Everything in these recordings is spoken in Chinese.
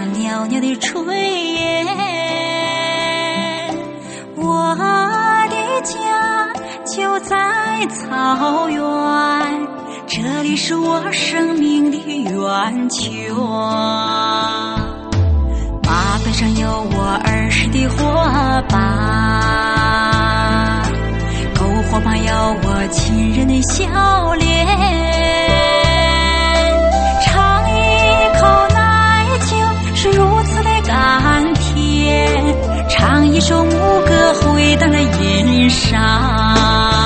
袅袅的炊烟。我的家就在草原，这里是我生命的源泉。马背上有我儿时的伙伴，篝火旁有我亲人的笑脸。尝一口奶酒是如此的甘甜，唱一首牧歌回荡的银山。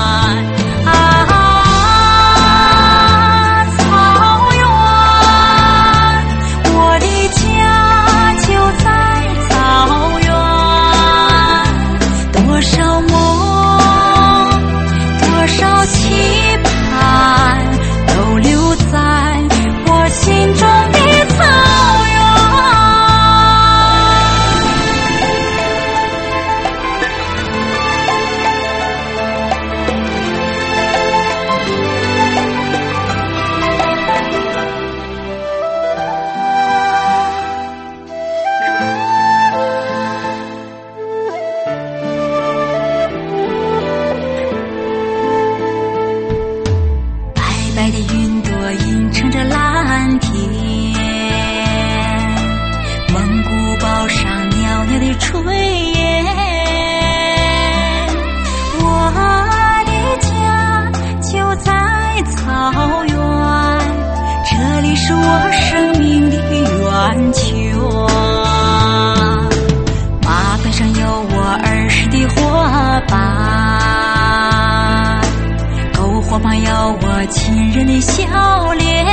白的云朵映衬着蓝天，蒙古包上袅袅的炊烟。我的家就在草原，这里是我生命的源泉。马背上有我儿时的伙伴，篝火旁有我亲人的笑脸。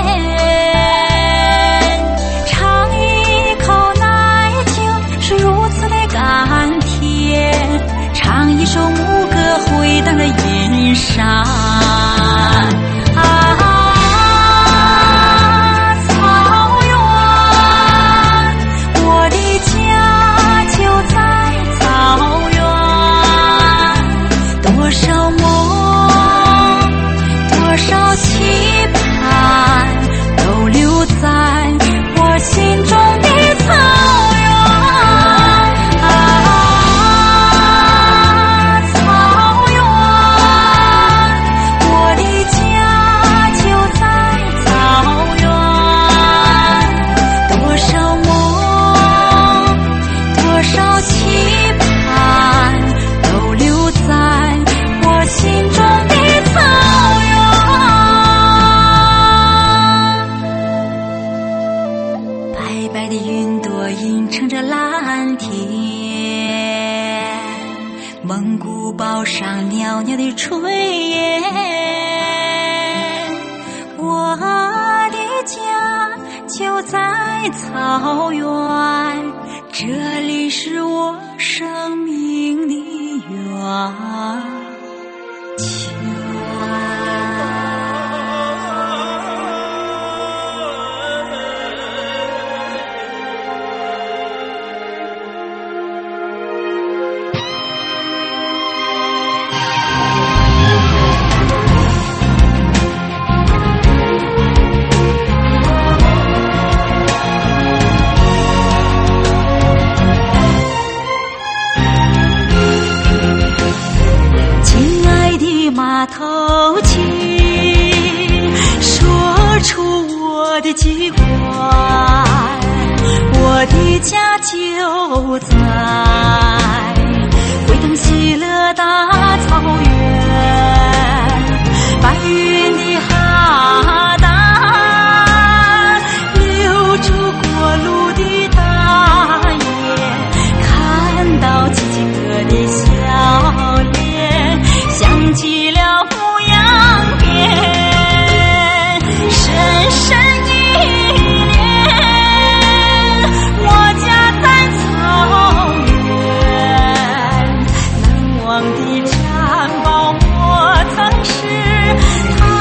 尝一口奶酒是如此的甘甜，唱一首牧歌回荡的银山。白的云朵映衬着蓝天，蒙古包上袅袅的炊烟。我的家就在草原，这里是我生命的源泉。马头琴说出我的籍贯，我的家就在回腾喜乐大草原，白云的哈达留住过路的大雁，看到几个的笑脸，想起了牧羊边，深深依恋。我家在草原，难忘的战报我曾是。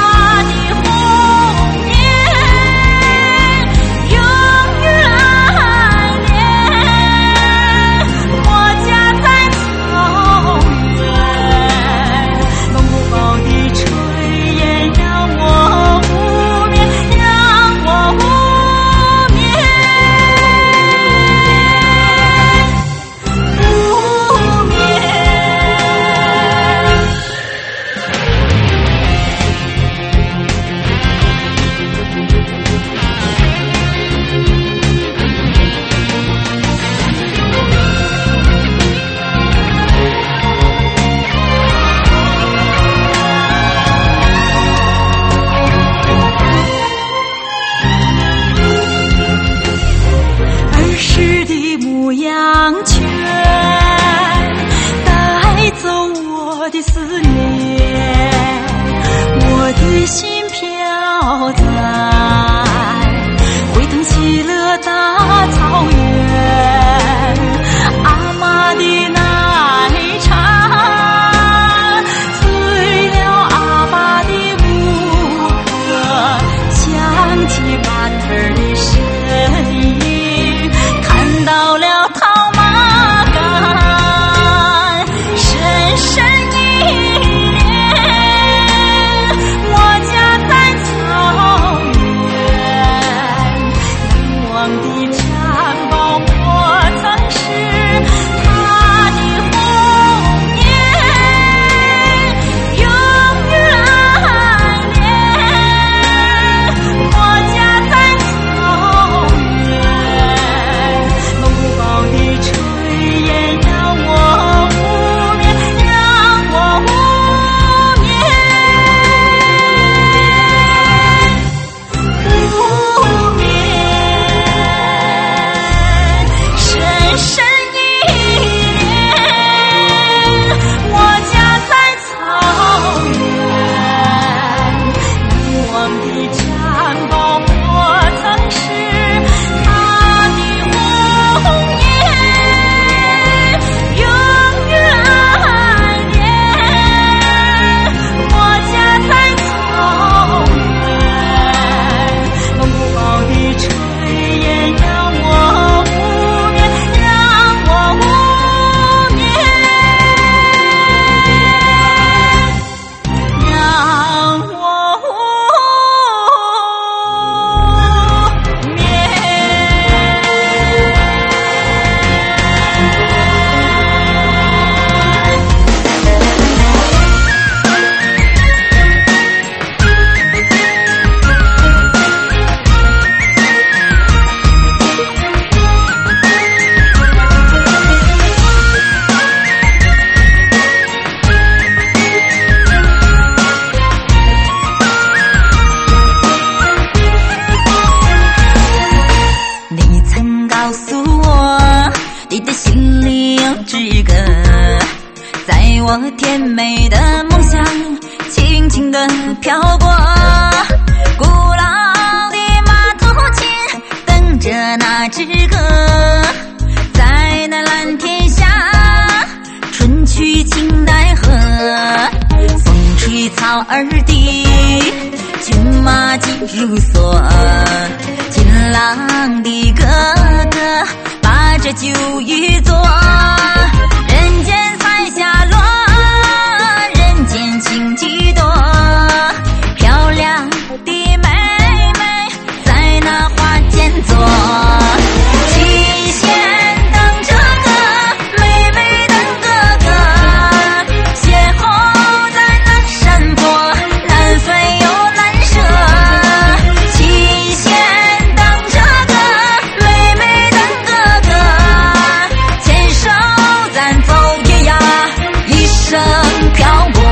牧羊犬，带走我的思念，我的心飘在回腾喜乐大草原，阿妈的奶茶醉了阿爸的牧歌，想起巴特儿的身影，看到了套马杆，深深一恋，我家在草原，难忘的襁褓我曾是他的红颜，永远爱恋，我家在草原，蒙古包的炊烟让我无眠，让我无眠，无眠，深深一恋，我家在草原，难忘的襁褓我曾是他的红颜，永远爱恋，我家在草原，蒙古包的炊烟让我无眠，让我无眠，让我无你曾告诉我，你的心里有只歌，在我甜美的梦想轻轻地飘过，古老的马头琴等着那只歌，在那蓝天下春去情奈何，风吹草儿低，骏马进入所，金郎的哥哥把这酒与座，人间彩霞落，人间情几多，漂亮的妹妹在那花间坐，七仙等这个妹妹等哥哥，邂逅在那山坡，难飞又难舍，七仙等这个妹妹等哥哥，牵手咱走天涯，一生漂泊。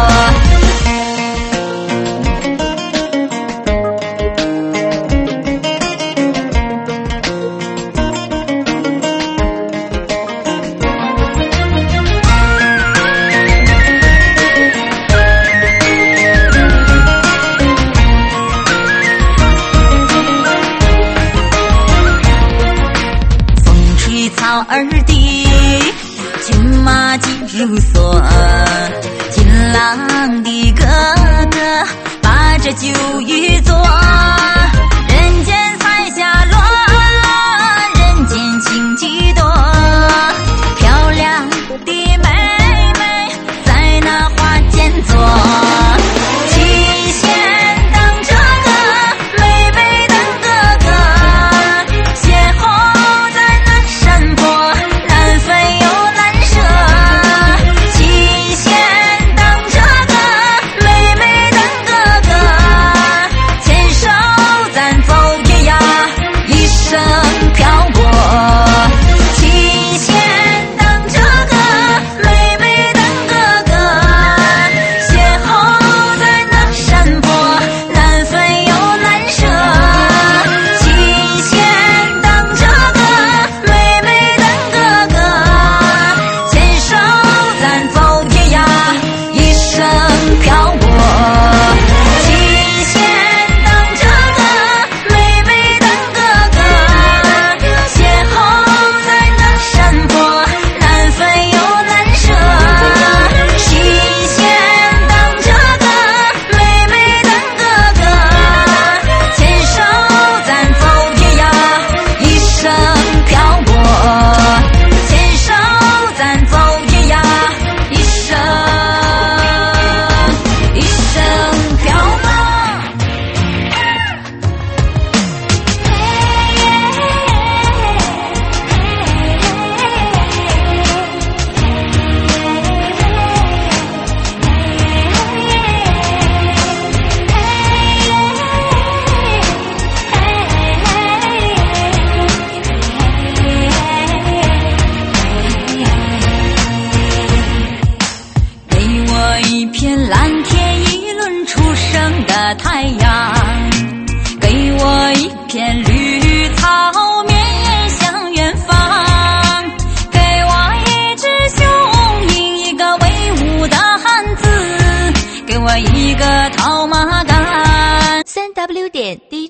风吹草儿低，骏马进入所，金郎的哥哥把这酒与座，人间彩霞落，人间情几多，漂亮的妹妹在那花间坐，七仙等这个妹妹等哥哥，邂逅在那山坡，难飞又难舍，七仙等这个妹妹等哥哥，牵手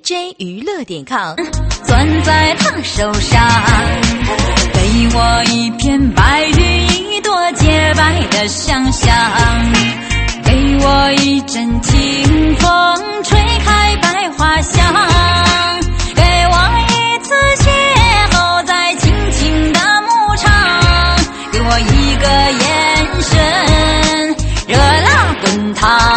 DJ 娱乐.com， 攥在他手上，给我一片白云，一朵洁白的想象，给我一阵清风，吹开百花香，给我一次邂逅在静静的牧场，给我一个眼神，热辣滚烫。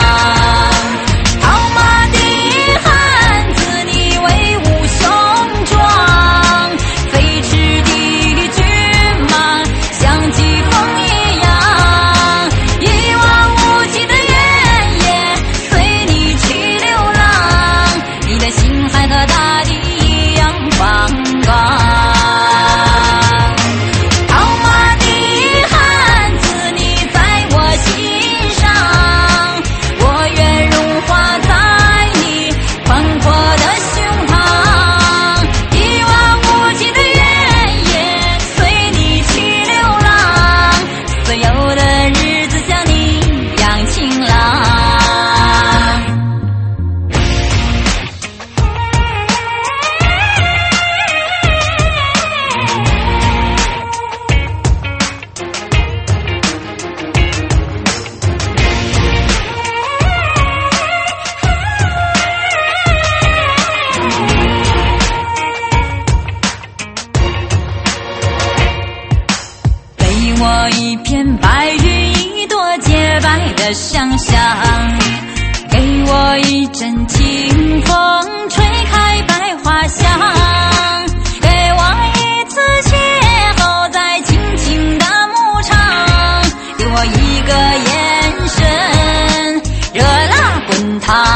想象，给我一阵清风，吹开百花香，给我一次邂逅在静静的牧场，给我一个眼神，热辣滚烫。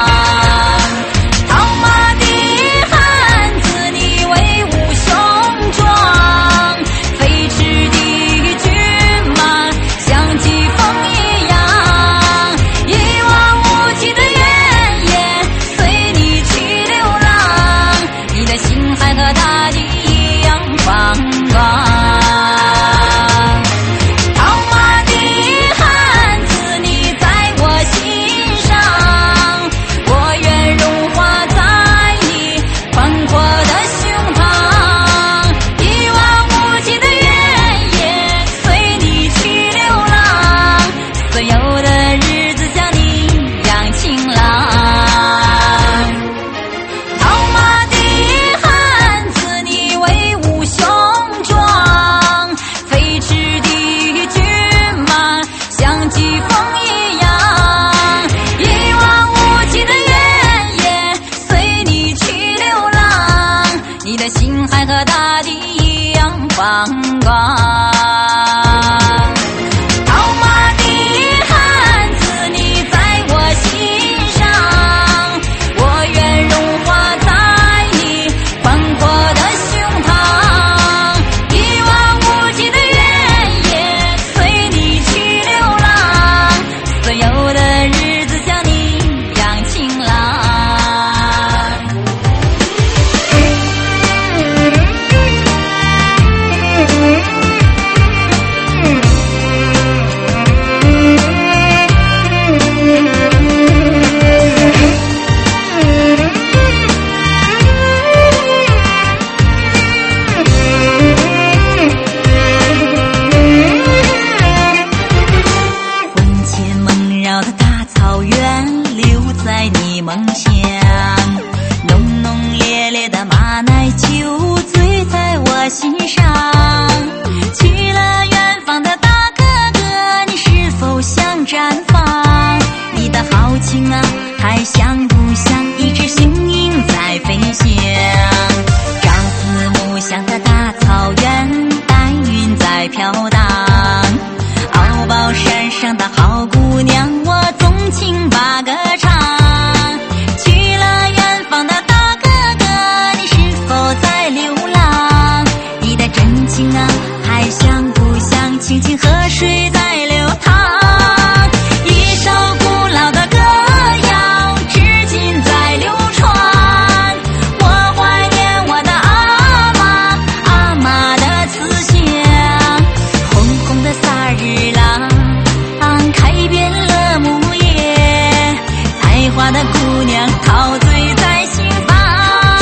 花的姑娘陶醉在心房。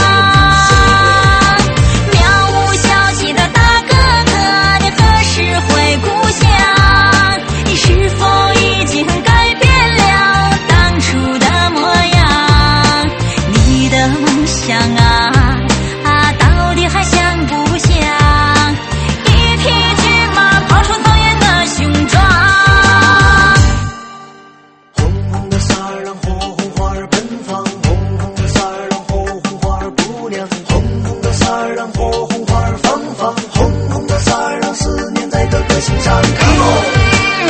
歌欣赏看喽。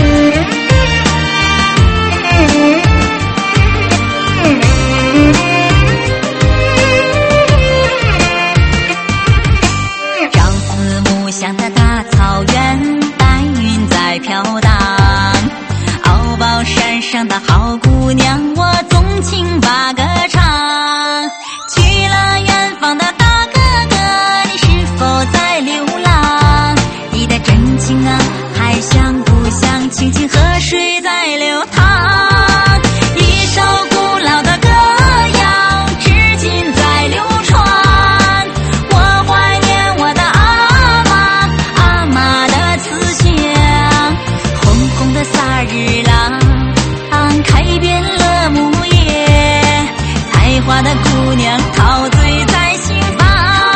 像的大草原，白云在飘荡，敖包山上的好姑娘，我纵情把歌唱。去了远方的大哥哥，你是否在流浪？你的真情啊，还像不像清清河水在流淌？一首古老的歌谣，至今在流传。我怀念我的阿妈的慈祥，红红的萨日朗，开遍了牧野，才华的姑娘陶醉在心房。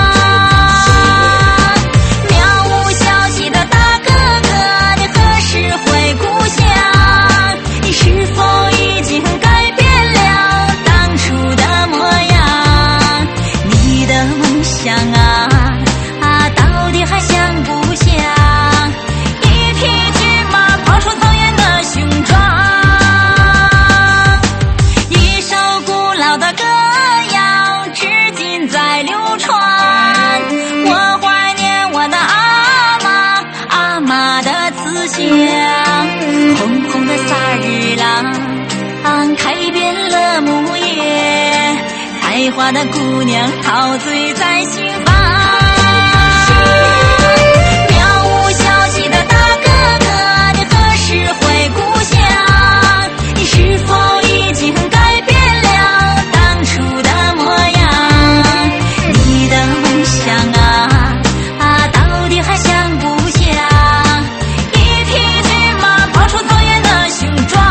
渺无消息的大哥哥，你何时回故乡？你是否已经改变了当初的模样？你的梦想啊，到底还像不像一匹骏马跑出草原的雄壮？一首古老的歌谣，至今在流传。我怀念我的阿妈的慈祥，红红的萨日朗，开遍了牧野，才华的姑娘陶醉在心房。渺无消息的大哥哥，你何时回故乡？你是否已经改变了当初的模样？你的梦想到底还像不像一匹骏马跑出草原的雄壮？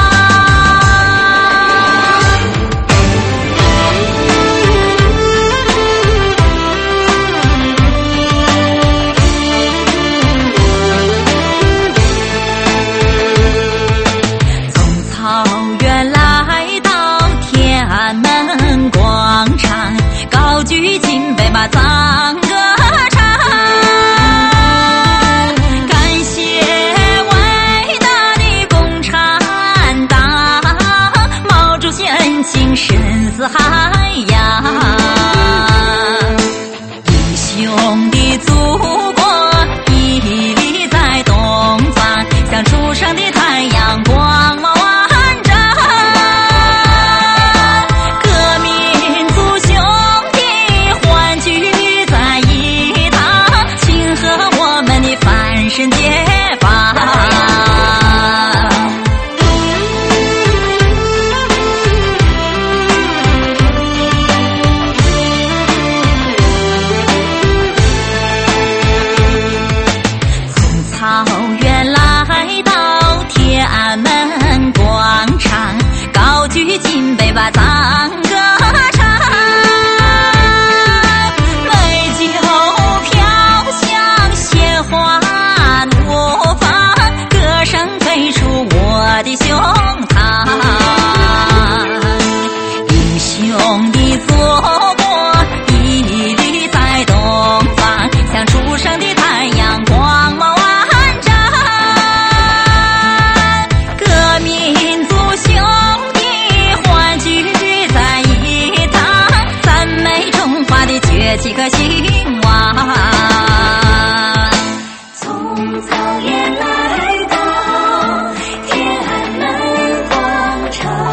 高举金杯把赞歌唱，感谢伟大的共产党，毛主席恩情深似海洋。英雄的祖国屹立在东方，像初升的太阳光芒万丈。身解放，从草原来到天安门广场，高举金杯把赞歌唱。美酒飘香，鲜花怒放，歌声飞出我的胸膛。英雄的祖国屹立在东方，像初升的太阳光芒万丈。各民族兄弟欢聚在一堂，赞美中华的崛起和兴旺。从草原来到天安门广场，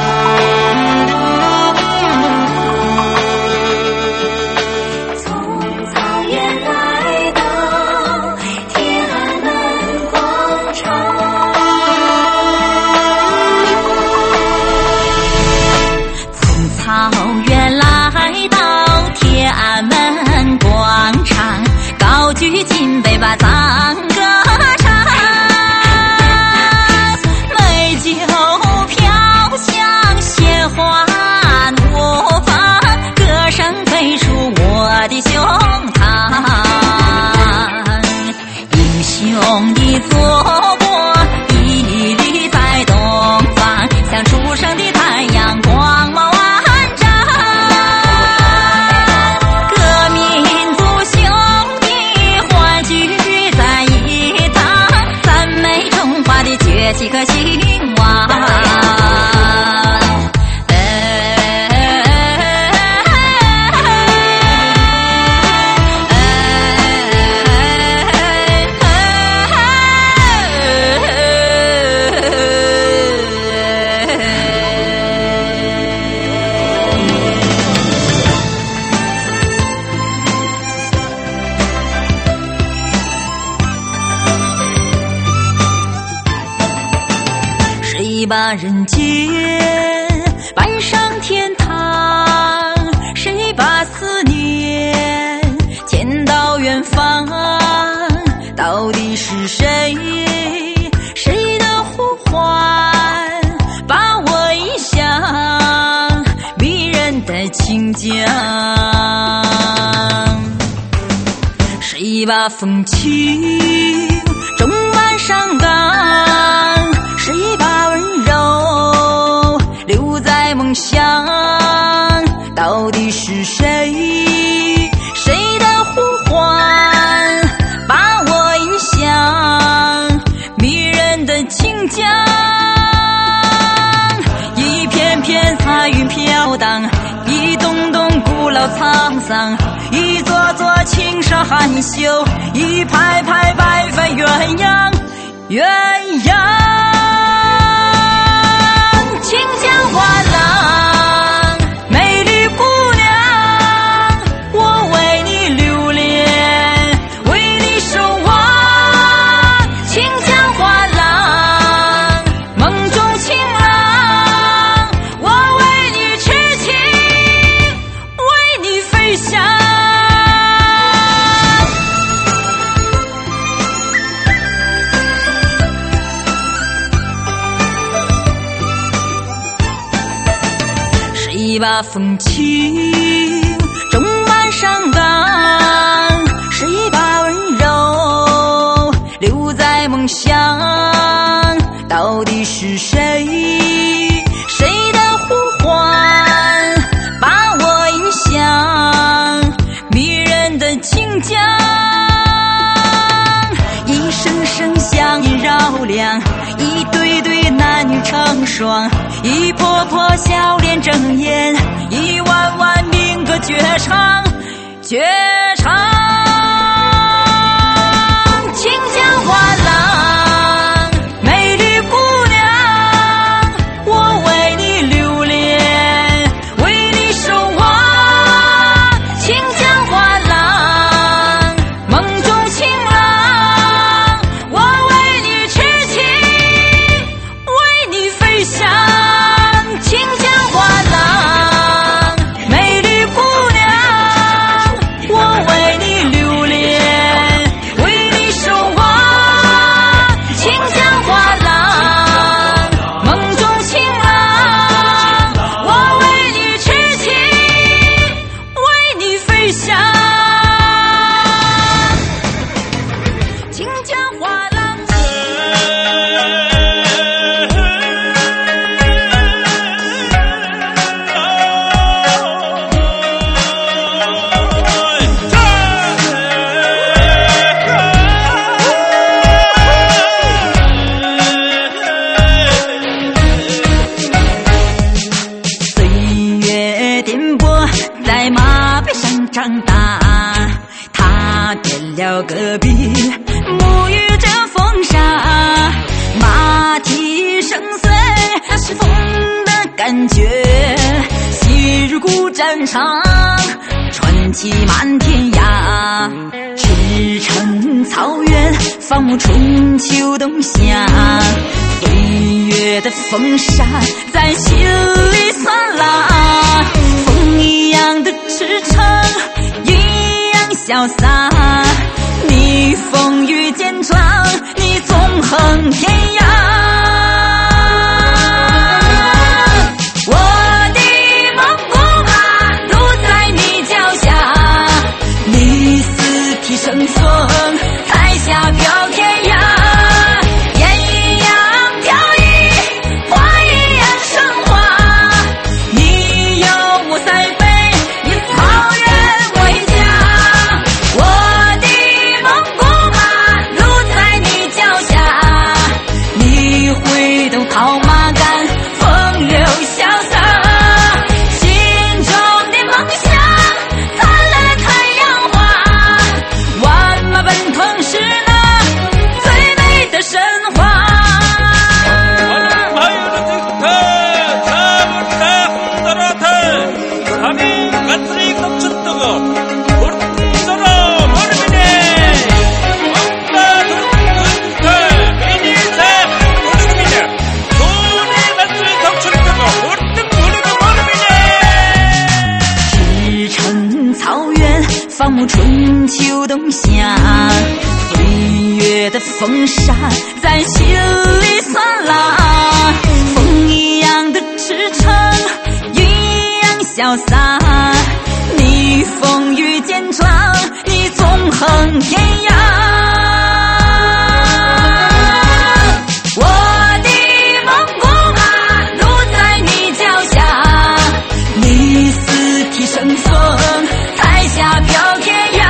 从草原来到天安门广场，从草原来到天安门广场，高举金杯把赞歌唱。美酒飘香，鲜花怒放，歌声飞出我的胸膛。英雄的祖国屹立在东方，像初升的太阳光芒万丈。各民族兄弟欢聚在一堂， 谁把人间搬上天堂？谁把思念牵到远方？到底是谁？谁的呼唤把我引向迷人的情江？谁把风情种满上纲？谁把温柔留在梦乡？到底是谁？谁的呼唤把我引向迷人的情江？一片片彩云飘荡，一栋栋古老沧桑，一座座青山含羞，一排排白帆鸳鸯，鸳鸯。清江画廊，美丽姑娘，我为你留恋，为你守望。清江画廊，梦中情郎，我为你痴情，为你飞翔。谁把风情种满上纲？谁把温柔留在梦乡？到底是谁？谁的呼唤把我引向迷人的情江？一声声乡音绕梁，一对对男女成双，一婆婆笑脸睁眼，一弯弯民歌绝唱，绝唱。清江画廊，美丽姑娘，我为你留恋，为你守望。清江画廊，梦中情郎，我为你痴情，为你飞翔。清江画廊，美丽姑娘，我为你留恋，为你守望。清江画廊，梦中情郎，我为你痴情，为你飞翔。清江画廊。岁月颠簸，在马背上长大，踏遍了戈壁，沐浴着风沙，马蹄声碎，那是风的感觉。昔日古战场，传奇满天涯，驰骋草原，放牧春秋冬夏。岁月的风沙在心里酸辣，风一样的驰骋，一样潇洒。逆风与坚壮，你纵横天涯。我的蒙古马路在你脚下，你四蹄生风，彩霞飘天涯。烟一样飘逸，花一样生花，你有我塞北，以草原为家。我的蒙古马风沙在心里酸辣，风一样的驰骋，云一样潇洒。逆风雨兼程，你纵横天涯。我的蒙古马路在你脚下，你四蹄生风，台下飘天涯。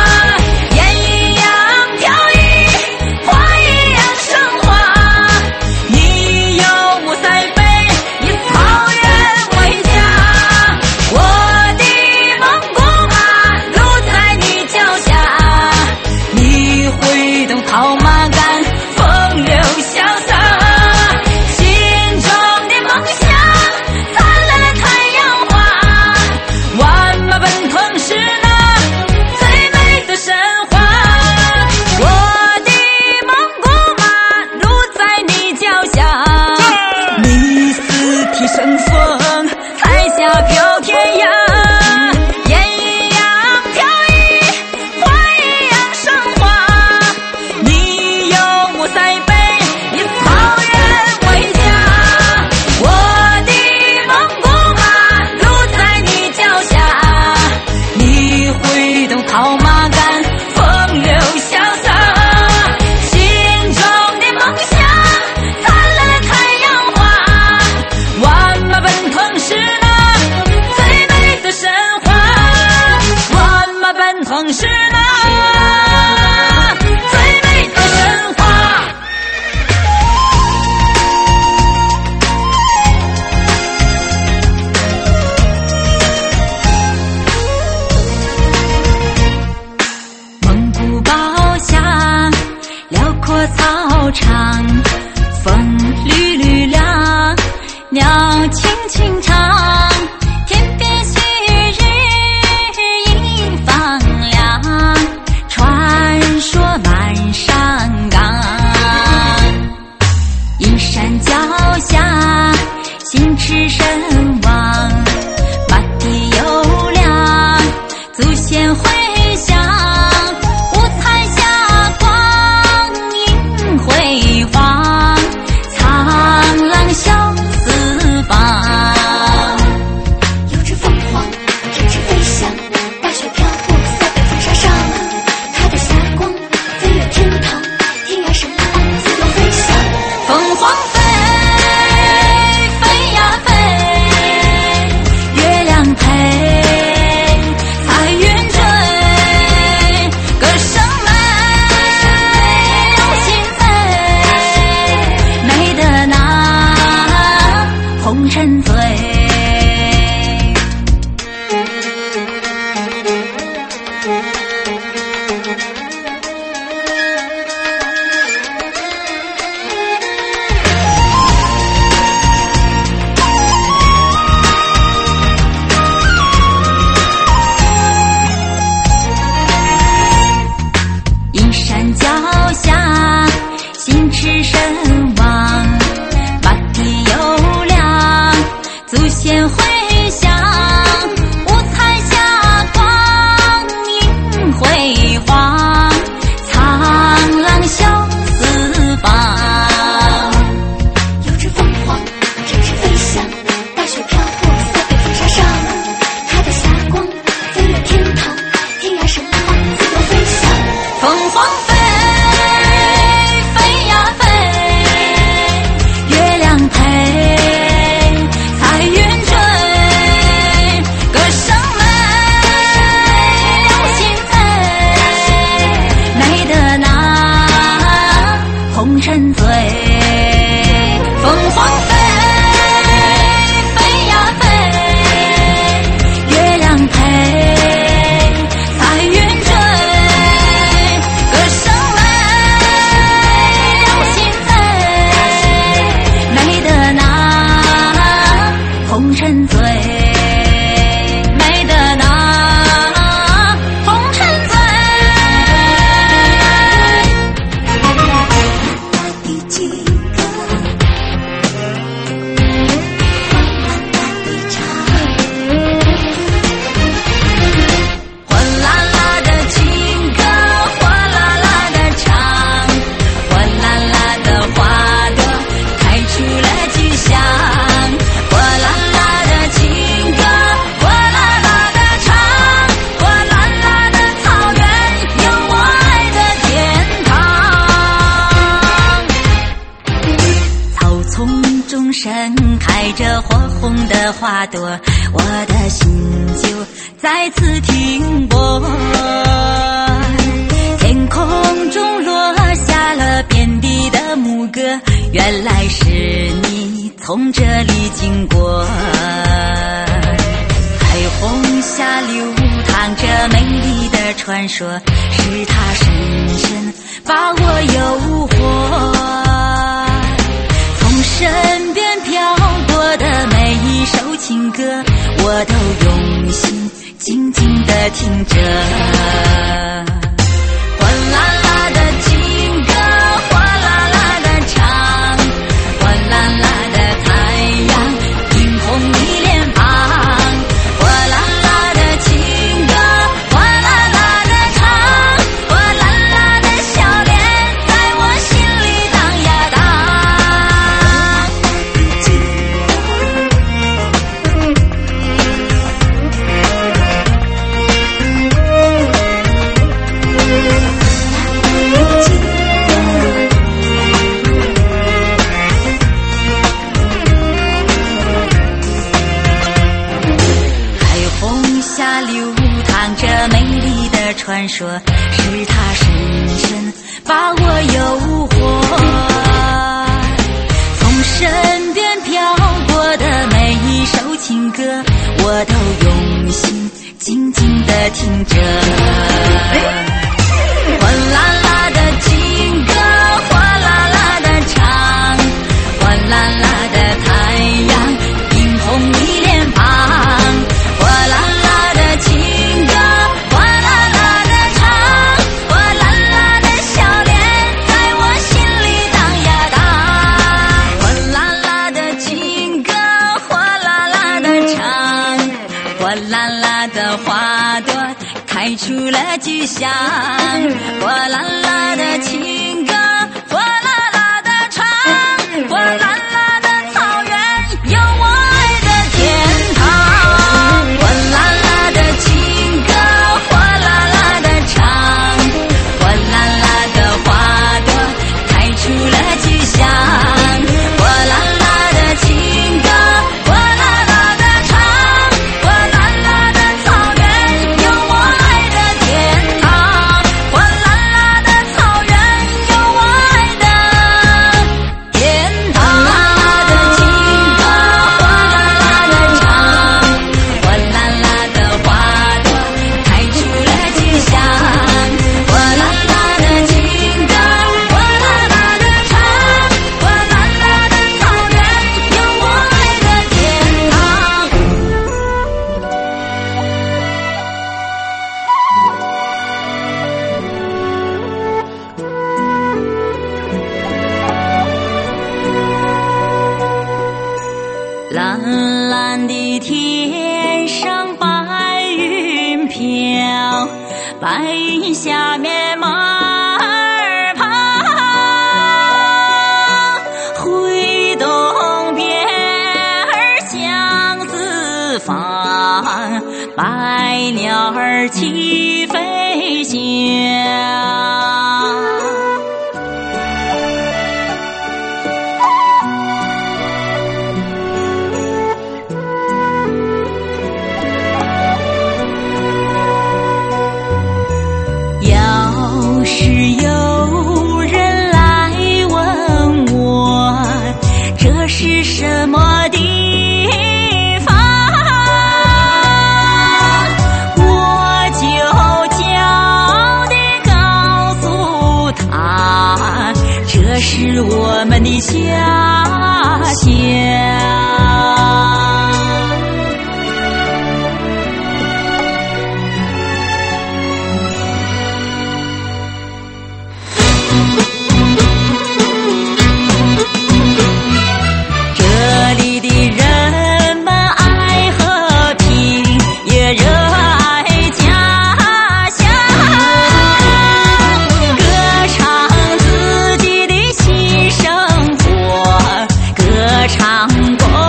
套马杆，风流潇洒，心中的梦想，灿烂的太阳花，万马奔腾是那最美的神话。我的蒙古马路在你脚下，你四蹄生风，台下飘天涯。套马杆，风流潇洒，心中的梦想，灿烂的太阳花，万马奔腾是那最美的神话，万马奔腾是那最美的神话。草场，风绿绿亮，鸟轻轻唱，天边旭日已放亮，传说满山岗。阴山脚下，心驰神往，马蹄悠亮，祖先回响。辉煌，苍狼笑四方。 有只凤凰展翅飞翔，大雪飘过塞北风沙上，它的霞光飞越天堂，天涯神浪自由飞翔。 凤凰飞，飞呀飞，月亮陪，彩云追，歌声美，用心醉。美得那红尘醉。阴山脚下，心驰神往，马蹄悠亮，祖先回响，五彩霞光映辉煌，苍狼笑四方。 有只凤凰展翅飞翔，大雪飘过塞北风沙上，它的霞光飞越天堂，天涯神浪自由飞翔。 凤凰飞，飞呀飞， 开着火红的花朵，我的心就再次停泊。天空中落下了遍地的牧歌，原来是你从这里经过。彩虹下流淌着美丽的传说，是它深深把我诱惑。从身边飘过的每一首情歌，我都用心静静地听着。哗啦啦的情歌，哗啦啦的唱，哗啦啦的太阳映红你脸庞。哗啦啦的情歌，哗啦啦的唱，哗啦啦的笑脸在我心里荡呀传说，是它深深把我诱惑。从身边飘过的每一首情歌，我都用心静静地听着。哗啦啦的情歌，哗啦啦的唱，哗啦啦的太阳映红你脸庞。哗啦啦的情歌，开出了吉祥，哗啦啦的情歌，哗啦啦的唱，哗啦啦的草原有我爱的天堂。哗啦啦的情歌，哗啦啦的唱，哗啦啦的花朵开出了吉祥，哗啦啦的情歌，哗啦啦的唱，哗啦啦的草原有我爱的天堂。哗啦啦的草原有我爱的天堂。哗啦啦的情歌，哗啦啦的唱，哗啦啦的花朵开出了吉祥，哗啦啦的情歌，哗啦啦的唱，哗啦啦的草原有我爱的天堂。蓝蓝的天上白云飘，白云下面马儿跑，挥动鞭儿向四方，百鸟儿齐飞翔。要是有人来问我这是什么地方，我就悄地告诉他，这是我们的家乡。这里的人们爱和平，也热爱家乡，歌唱自己的新生活，歌唱过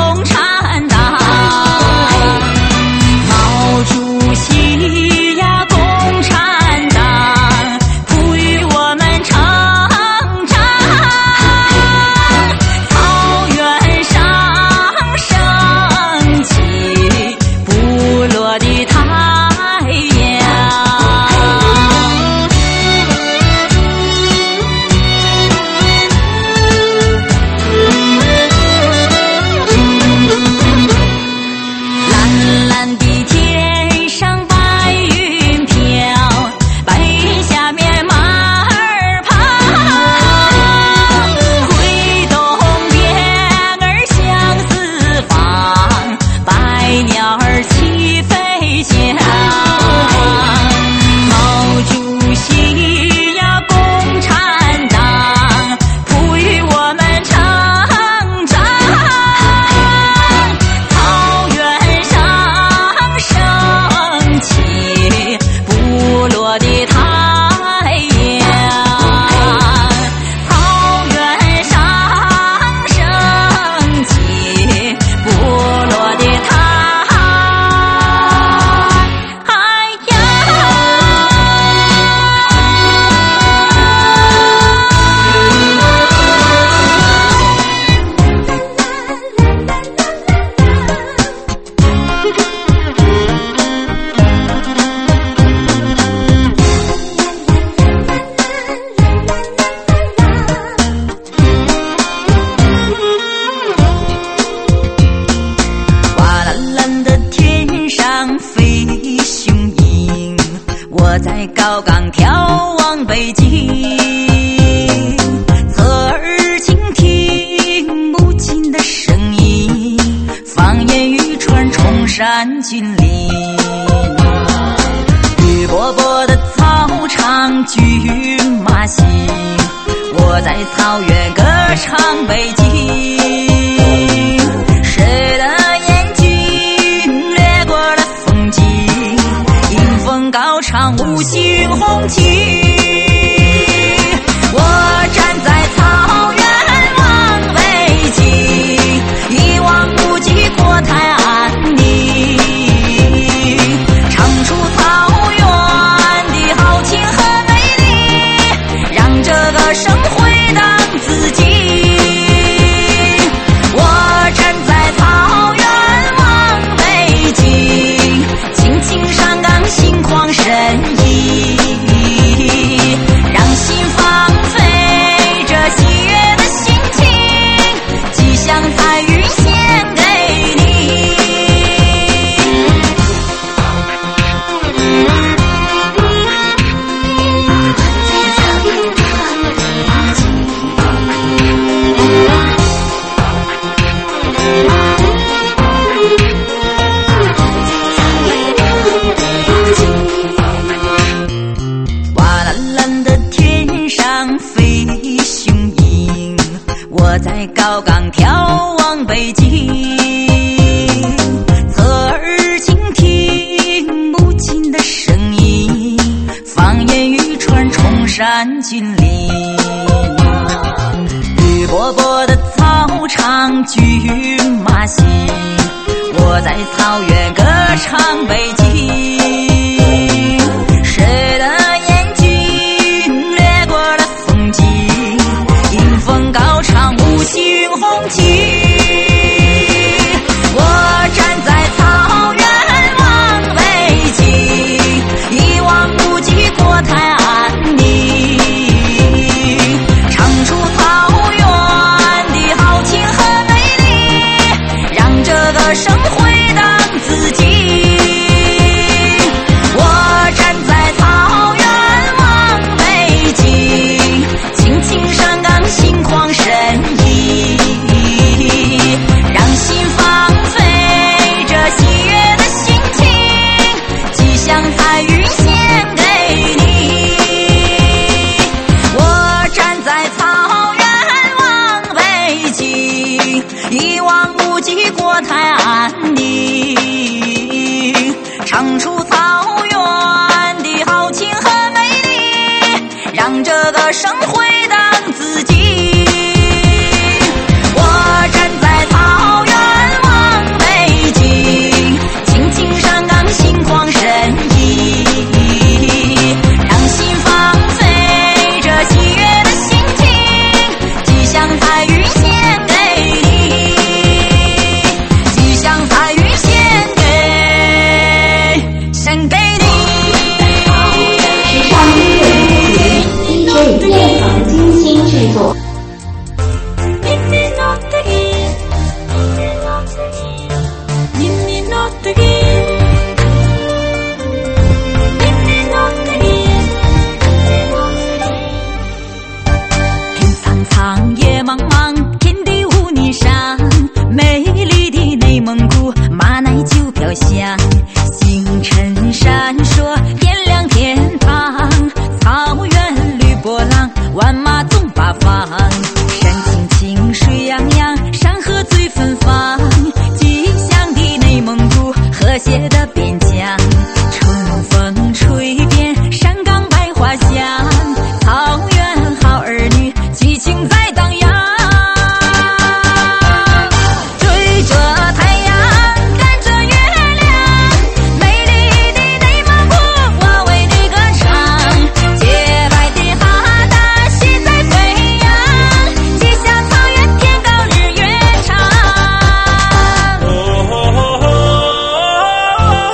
在草原歌唱北京，谁的眼睛掠过了风景，迎风高唱五星红旗。我站在草原望北京，一望无际国泰安宁，唱出草原的豪情和美丽，让这个生回荡自己。我站在草原望北京，轻轻上岗心旷神怡，让心放飞这喜悦的心情，吉祥彩云献给你。瓦蓝蓝的天上飞雄鹰，我在高岗眺望北京，侧耳倾听母亲的声音，方言语传崇山峻岭。绿波波的草场骏马行，我在草原歌唱北京，谁的眼睛掠过了风景，迎风高唱五星红旗。我站在草原望北京，一望无际国泰安宁，唱出草原的豪情和美丽，让这个生回荡自己。我站在草原望北京，轻轻上岗心旷神怡，让心放飞这喜悦的心情，吉祥彩云献给你。我站在草原望北京，一望无际国泰安宁，唱出草原的豪情和美丽，让这个生回荡自己。我站在草原望北京，轻轻上岗心旷神怡，让心放飞这喜悦的心情，吉祥彩云献给你，吉祥彩云献给你。 时尚音乐DJ 殿堂精心制作。 天苍苍，野茫茫，天地无泥沙，美丽的内蒙古马奶酒飘香，星辰闪烁，点亮天堂，草原绿波浪，万马总八方，山青青，水洋洋，山河最芬芳，吉祥的内蒙古，和谐的边疆，春风吹遍山岗百花香，草原好儿女，激情在荡漾，追着太阳，赶着月亮，美丽的内蒙古，我为你歌唱，洁白的哈达喜在飞扬，吉祥草原天高日月长。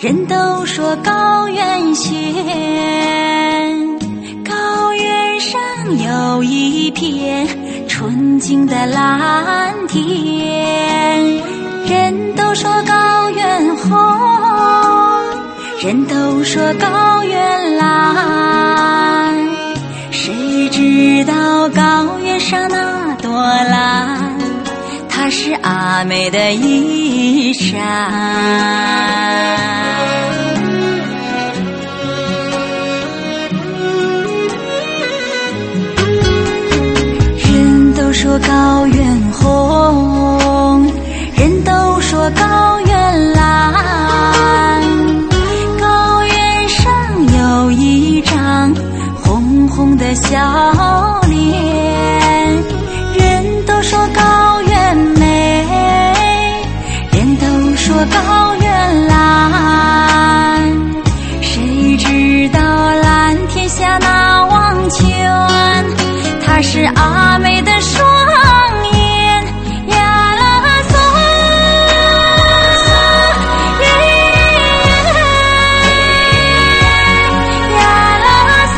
人都说高原险，高原上有一片纯净的蓝天。人都说高原红，人都说高原蓝，谁知道高原上那朵蓝，它是阿妹的衣裳。人都说高原红，人都说高原蓝，高原上有一张红红的笑脸。人都说高原美，人都说高原蓝，谁知道蓝天下那汪泉，它是阿妹的双眼呀啦嗦呀啦嗦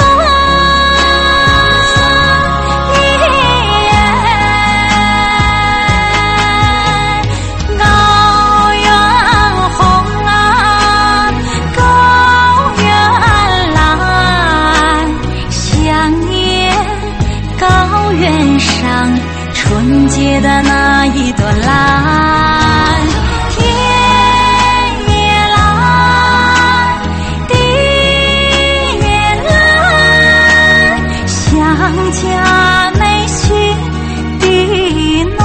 高原红啊，高原蓝，想念高原上纯洁的那一朵蓝。天也蓝，地也蓝，想家没去地暖。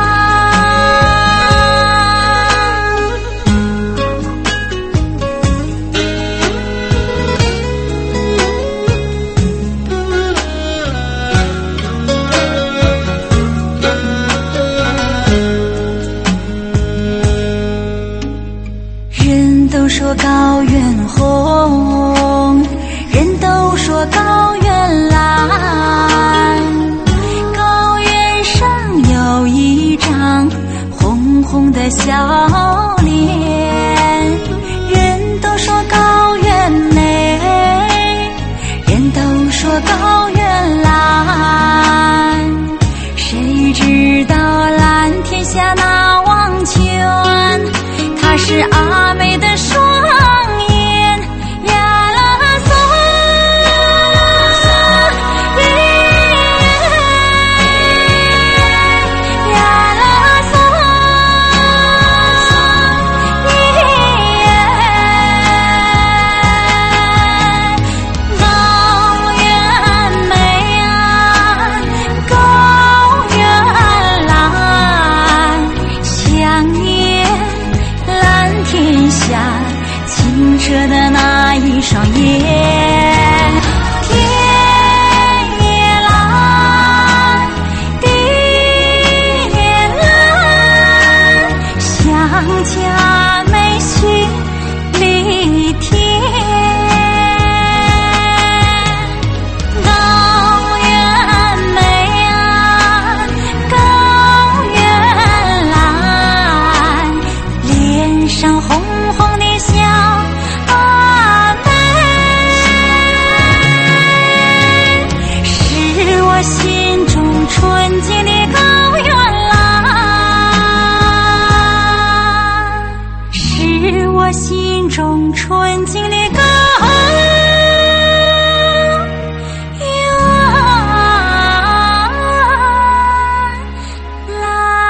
人都说高原红，人都说高原蓝，高原上有一张红红的笑脸。人都说高原美，人都说高原蓝，谁知道蓝天下那汪泉，它是阿妹的双眼呀啦嗦呀啦嗦高原美啊，高原蓝，想念蓝天下清澈的那一双眼。天也蓝，地也蓝，想家没去离天。高原美啊，高原蓝，脸上红红的笑阿妹，是我心中纯净的高原蓝，是我心中纯净的高原蓝。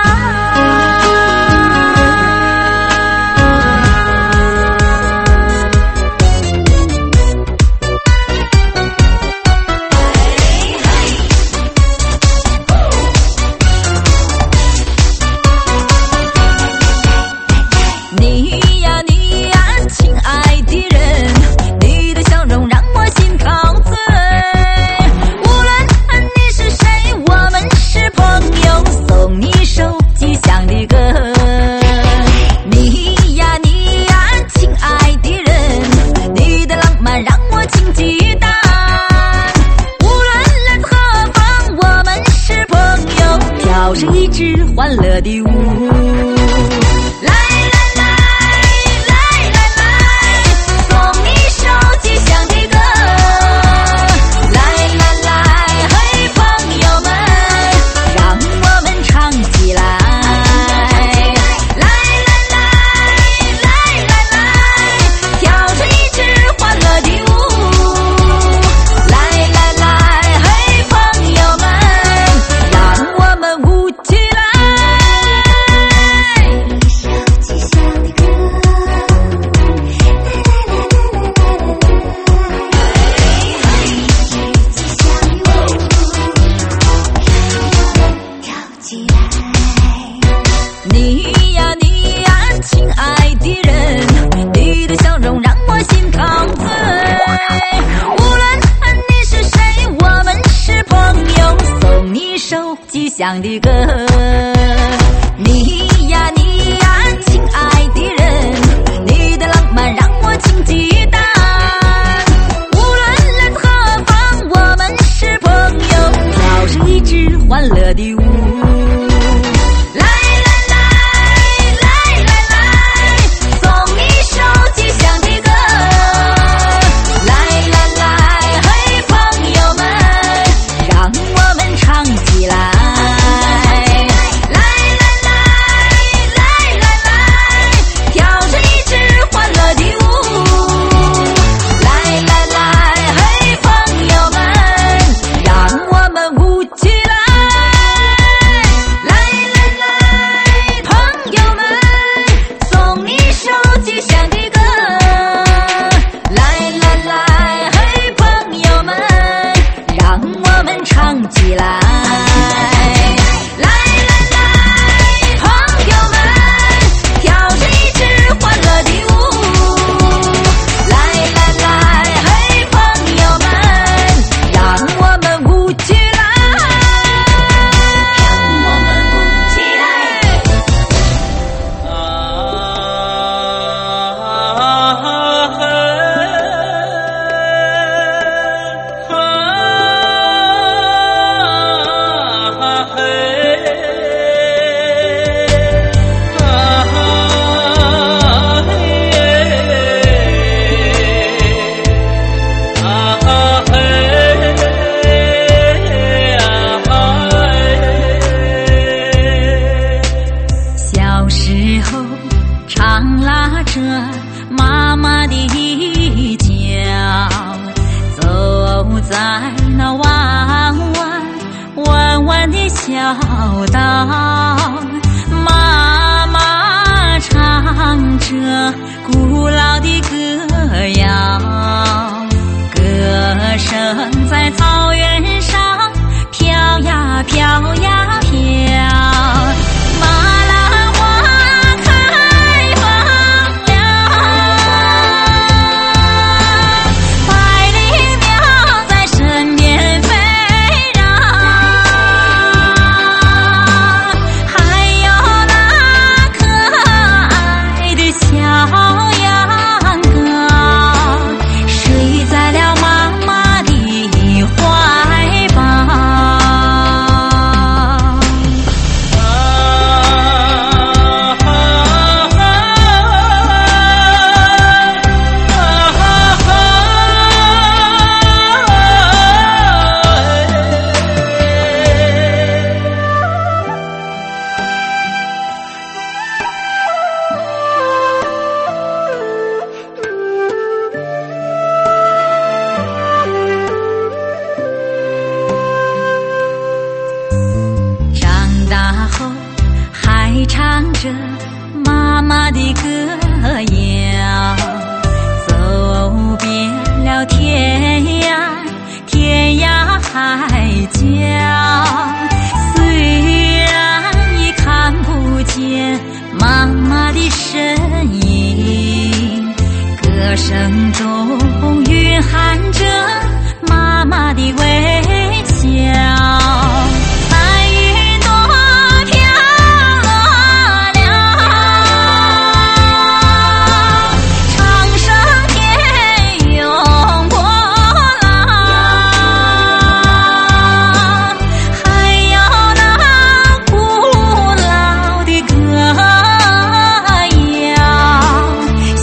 你呀你呀，亲爱的人，你的笑容让我心陶醉。无论你是谁，我们是朋友，送你手机响的歌。你呀你呀，亲爱的人，你的浪漫让我情极荡。无论来自何方，我们是朋友，跳上一支欢乐的舞。来来来来来来， 响的歌。你呀你呀，亲爱的人，你的浪漫让我情激荡。无论来自何方，我们是朋友，跳上一支欢乐的舞。来来来来来来，送你首吉祥的歌。来来来，嘿朋友们，让我们唱起来。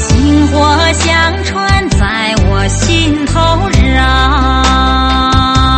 相传在我心头绕。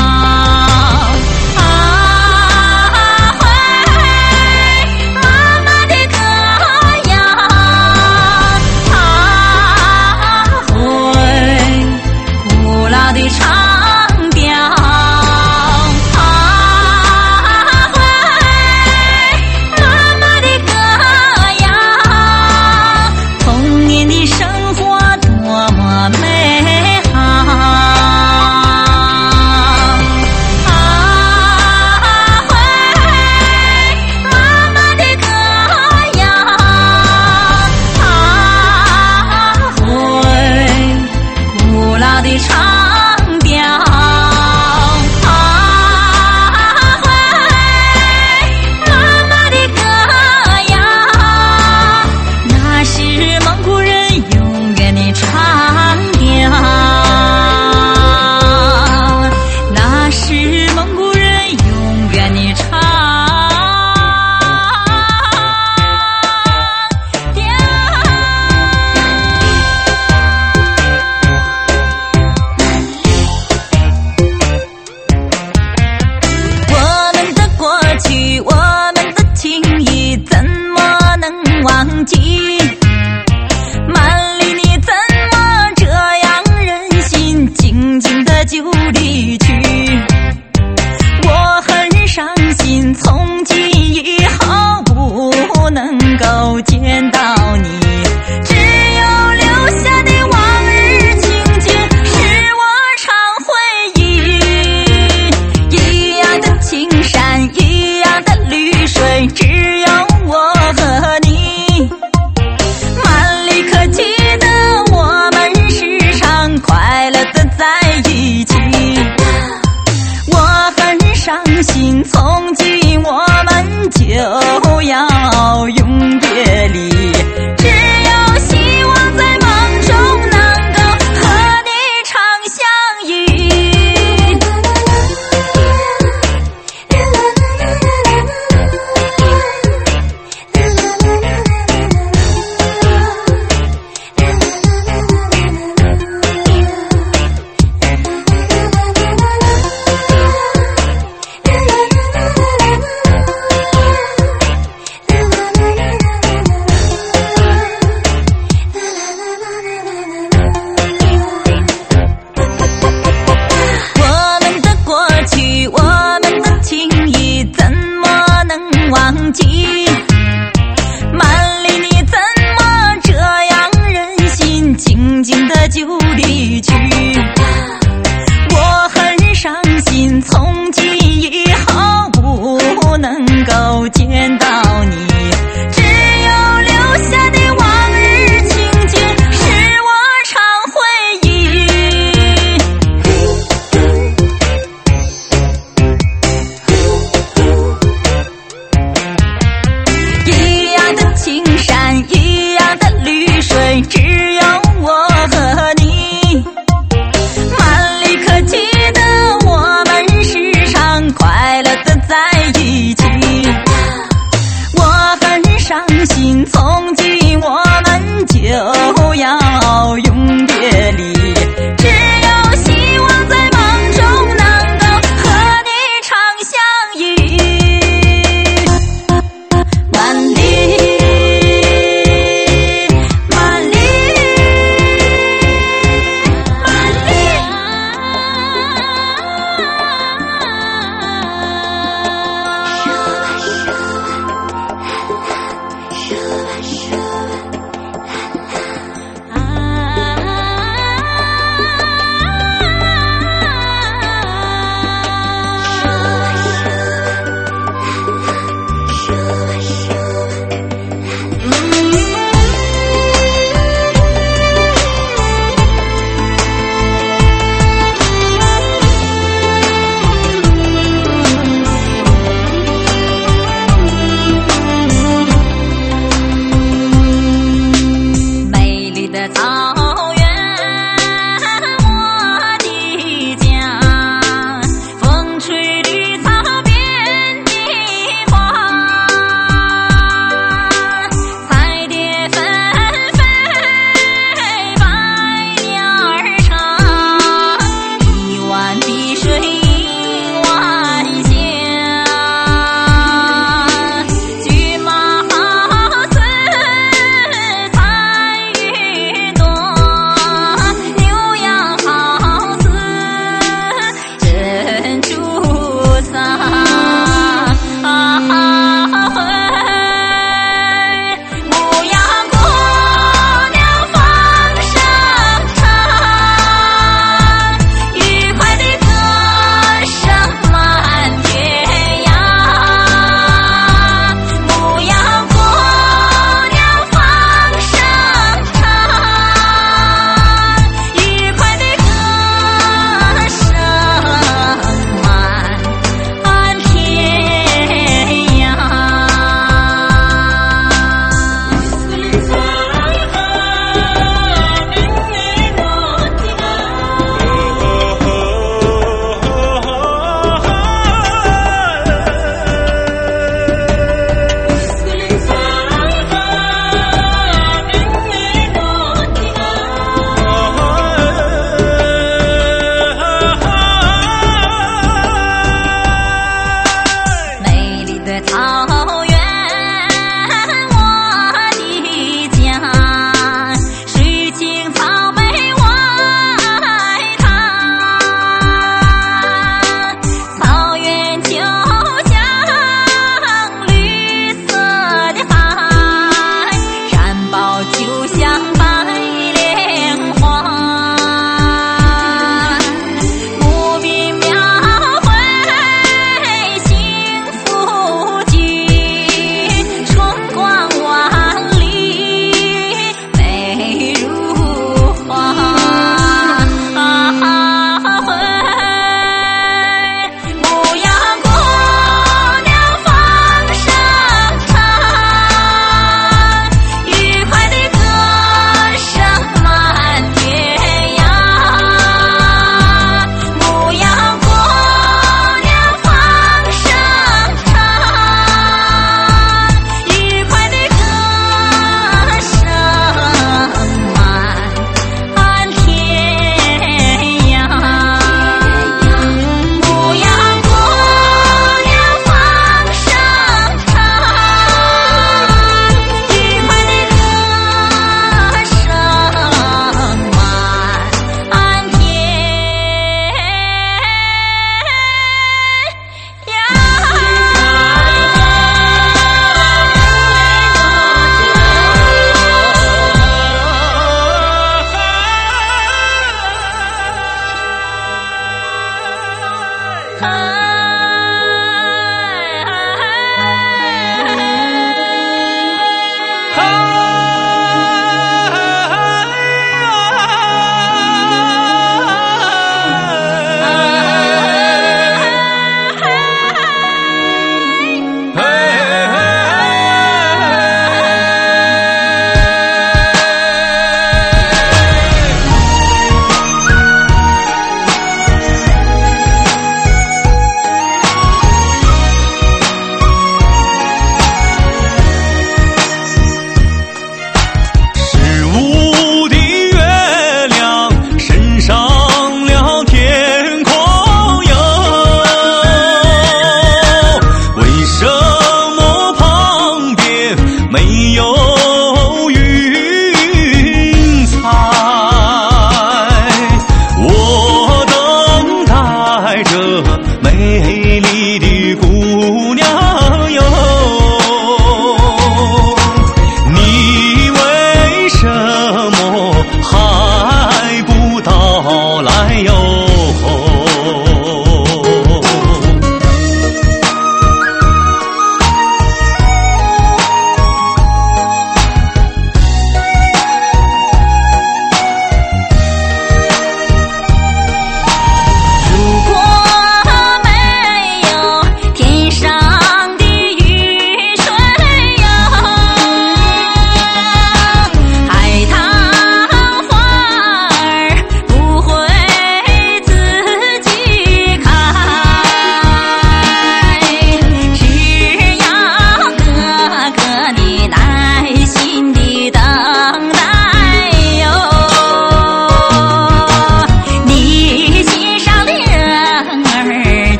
静的就离去。我很伤心，从今以后不能够见到你，只有留下的往日情景是我常回忆。一样的青山，一样的绿水，只有我和你。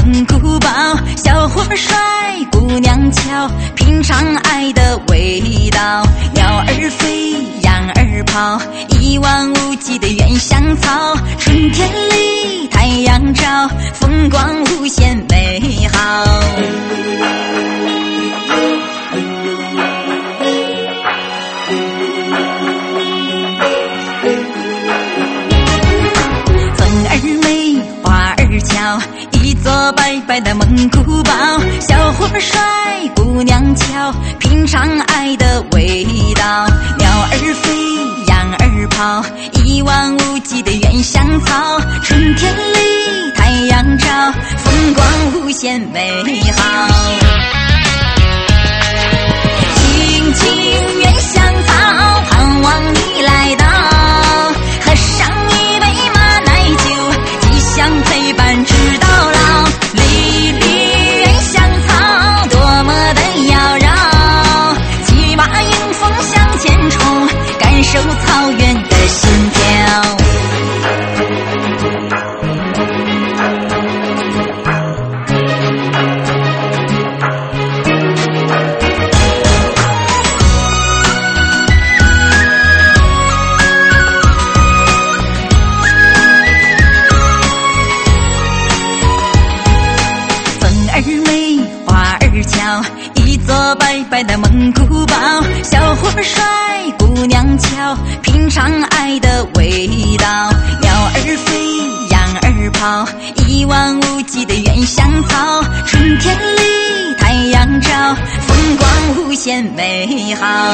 蒙古包，小伙帅，姑娘俏，品尝爱的味道。鸟儿飞，羊儿跑，一望无际的原香草。春天里太阳照，风光无限美好。一座白白的蒙古包，小伙帅，姑娘俏，品尝爱的味道。鸟儿飞，羊儿跑，一望无际的原香草。春天里太阳照，风光无限美好。青青原香草，盼望你来到，喝上一杯马奶酒，吉祥陪伴直到老。粒粒原香草，多么的妖娆，骑马迎风向前冲，感受草原的心跳。一座白白的蒙古包，小伙帅，姑娘俏，品尝爱的味道。鸟儿飞，羊儿跑，一望无际的原香草。春天里太阳照，风光无限美好。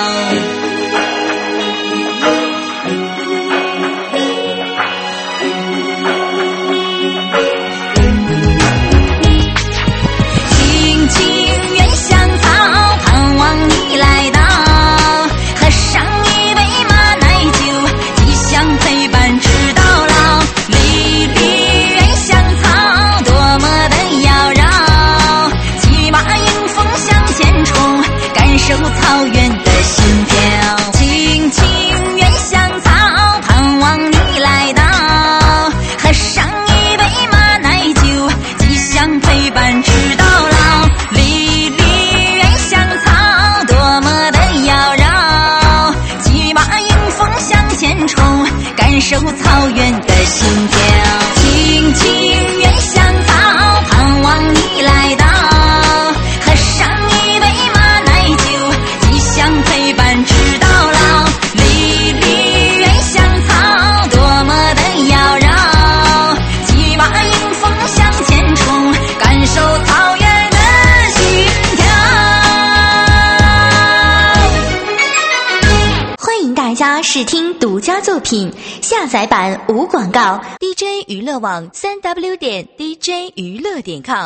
草原的心跳，青青原香草，盼望你来到，喝上一杯马奶酒，吉祥陪伴直到老。粒粒原香草，多么的妖娆，骑马迎风向前冲，感受草原的心跳。青青原香草，盼望你来到，喝上一杯马奶酒，陪伴直到老。粒粒原香草，多么的妖娆，骑马迎风向前冲，感受草原的心跳。 欢迎大家试听独家作品，下载版无广告。DJ 娱乐网3w.dj娱乐.com